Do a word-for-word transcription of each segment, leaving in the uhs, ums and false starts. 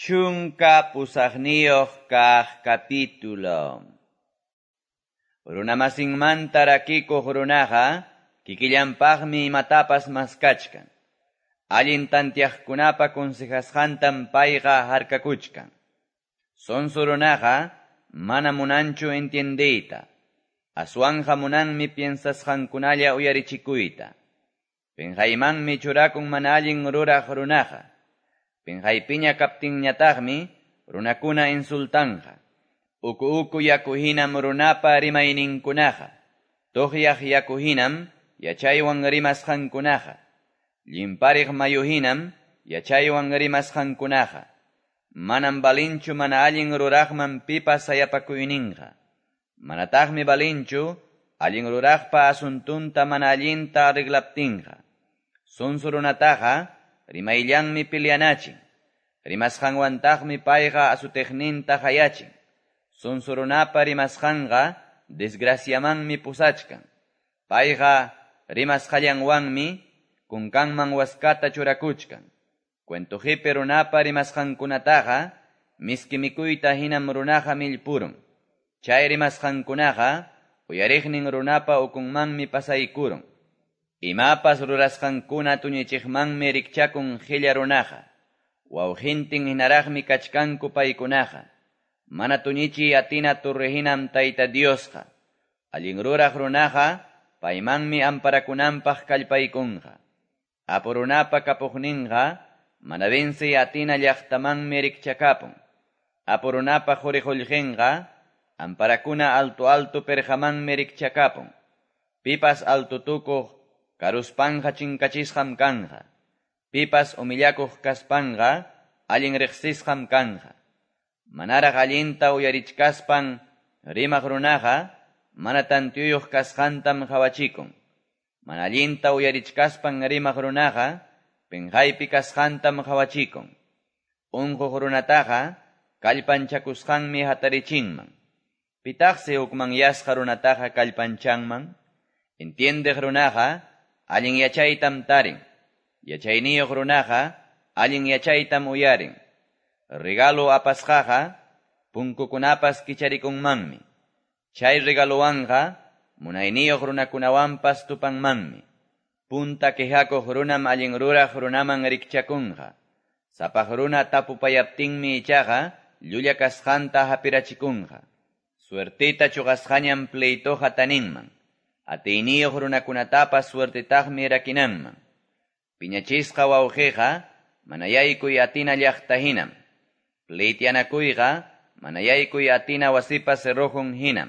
Chunka pusaqniyuq kaq capítulo. Runamasinmanta rakikuq runaqa kikillanpaqmi imatapas maskachkan. Allin tantiaqkunapa konsejasqantam payqa harkakuchkan. Sonso runaqa mana munanchu entiendiyta. Aswanja munanmi piensasqankunalla uyarichikuyta. Penjaymanmi churakun mana allin ruraq runaqa. Penjaypiña kaptinñataqmi runakuna insultanja. Uku uku yakuhinam runapa rimayninkunaqa. Tuqyaq yakuhinam yachaywan rimasqankunaqa. Llimpariq mayuhinam yachaywan rimasqankunaqa. Manam balinchu mana allin ruraqman pipas sayapakuyninqa. Manataqmi balinchu allin ruraqpa asuntunta mana allinta arreglaptinqa. Sonso runataqa rimayllanmi pilianachin. Rimasqanwantaqmi payqa asutiqninta hayachin. Sonso runapa rimasqanqa desgraciamanmi pusachkan. Payqa rimasqallanwanmi kunkanman waskata churakuchkan. Cuentujipi runapa rimasqankunataqa miski mikuyta hinam runaqa millpurun. Chay rimasqankunaqa uyariqnin runapa ukunmanmi pasaykurun. Imapas rurasqankuna tuñichiqmanmi rikchakun qilla runaqa. Wawqintin hinaraqmi kachkanku paykunaqa. Mana tuñichi atina turrihinam Tayta Diosqa. Allin ruraq runaqa paymanmi amparakunanpaq kallpaykunqa. Apurunapa kapuqninqa mana venci atina llaqtamanmi rikchakapun. Apurunapa quriqullqinqa amparakuna alto alto perjamanmi rikchakapun. Pipas altutukuq karuspanja chinkachisqam kanja. Pipas umillakuq kaspanqa allin riqsisqam kanja. Manaraq allinta uyarichkaspan rimaq runaqa mana tantiyuq kasqantam hawachikun. Mana allinta uyarichkaspan rimaq runaqa penjaypi kasqantam hawachikun. Unquq runataqa kallpanchakusqanmi hatarichinman. Pitaqsi hukman yasqa runataqa kallpanchanman. Entiendeq runaqa allin yachaytam tarin. Yachayniyuq runaqa allin yachaytam uyarin. Regalo apasqaqa punkukunapas kicharikunmanmi. Chay regaluwanqa munayniyuq runakunawanpas tupanmanmi. Punta quejakuq runam allin ruraq runaman rikchakunqa. Sapaq runa tapupayaptinmi ichaqa llulla kasqanta hapirachikunqa. Suertita chuqasqañam pleitoqa taninman. Atiyniyuq runakunatapas suertitaqmi rakinanman. Piñachisqa wawqiqa mana yaykuy atina llaqta hinam. Pleitianakuyqa mana yaykuy atina wasipa cerroqun hinam.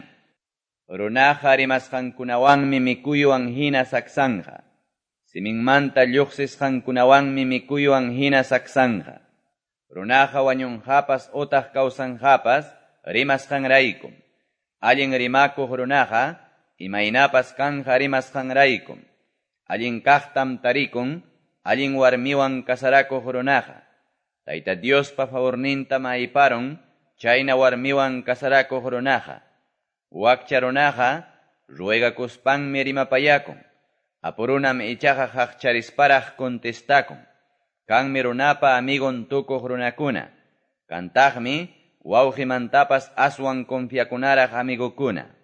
Runaqa rimasqankunawanmi mikuywan hina saksanja. Siminmanta lluqsisqankunawanmi mikuywan hina saksanja. Runaqa wañunqapas utaq kawsanqapas rimasqanraykum. Allin rimakuq runaqa imaynapas kanja rimasqanraykum. Allin kaqtam tarikun, allin warmiwan kasarakuq runaqa. Tayta Diospa favorninta maiparon, chayna warmiwan kasarakuq runaqa. Wakcha runaqa ruegakuspanmi rimapayakun. Apurunam ichaqa haqcharisparaq contestakun. Kanmi runapa amigon tukuq runakuna. Kantaqmi wawqimantapas aswan confiakunaraq amigukuna.